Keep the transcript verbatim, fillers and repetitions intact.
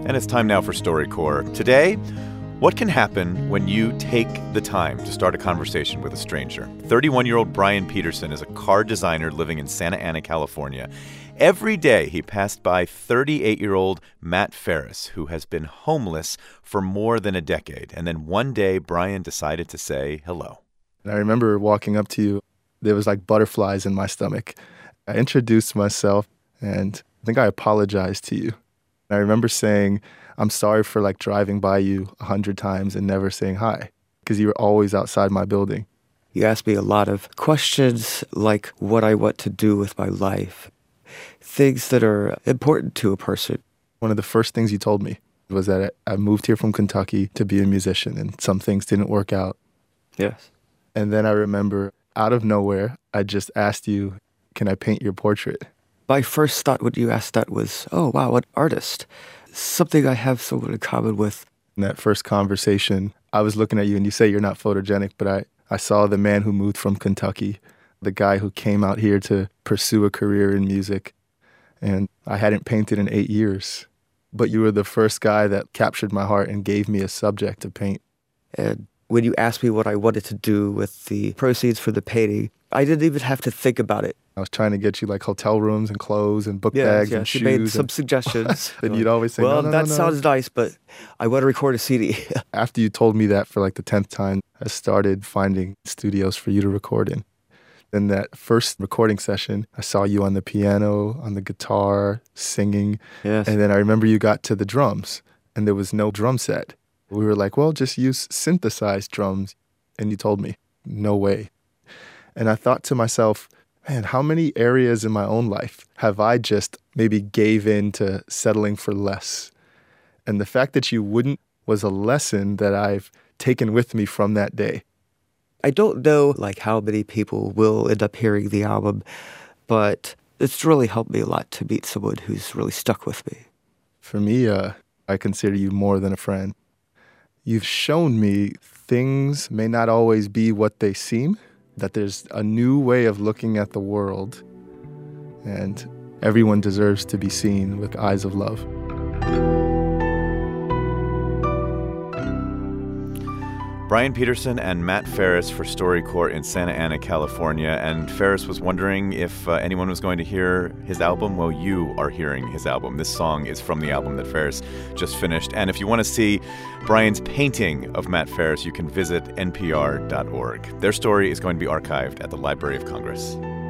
And it's time now for StoryCorps. Today, what can happen when you take the time to start a conversation with a stranger? thirty-one-year-old Brian Peterson is a car designer living in Santa Ana, California. Every day, he passed by thirty-eight-year-old Matt Ferris, who has been homeless for more than a decade. And then one day, Brian decided to say hello. And I remember walking up to you. There was like butterflies in my stomach. I introduced myself, and I think I apologized to you. And I remember saying, I'm sorry for like driving by you a hundred times and never saying hi, because you were always outside my building. You asked me a lot of questions like what I want to do with my life, things that are important to a person. One of the first things you told me was that I moved here from Kentucky to be a musician, and some things didn't work out. Yes. And then I remember, out of nowhere, I just asked you, can I paint your portrait? My first thought when you asked that was, oh, wow, what artist. Something I have somewhat in common with. In that first conversation, I was looking at you, and you say you're not photogenic, but I, I saw the man who moved from Kentucky, the guy who came out here to pursue a career in music. And I hadn't painted in eight years. But you were the first guy that captured my heart and gave me a subject to paint. And when you asked me what I wanted to do with the proceeds for the painting, I didn't even have to think about it. I was trying to get you like hotel rooms and clothes and book yes, bags yes, and shoes. You made some and suggestions. and you'd always say, well, no, no, that no, no. sounds nice, but I want to record a C D. After you told me that for like the tenth time, I started finding studios for you to record in. In that first recording session, I saw you on the piano, on the guitar, singing. Yes. And then I remember you got to the drums, and there was no drum set. We were like, well, just use synthesized drums. And you told me, no way. And I thought to myself, man, how many areas in my own life have I just maybe gave in to settling for less? And the fact that you wouldn't was a lesson that I've taken with me from that day. I don't know like how many people will end up hearing the album, but it's really helped me a lot to meet someone who's really stuck with me. For me, uh, I consider you more than a friend. You've shown me things may not always be what they seem, that there's a new way of looking at the world, and everyone deserves to be seen with eyes of love. Brian Peterson and Matt Ferris for StoryCorps in Santa Ana, California. And Ferris was wondering if uh, anyone was going to hear his album. Well, you are hearing his album. This song is from the album that Ferris just finished. And if you want to see Brian's painting of Matt Ferris, you can visit N P R dot org. Their story is going to be archived at the Library of Congress.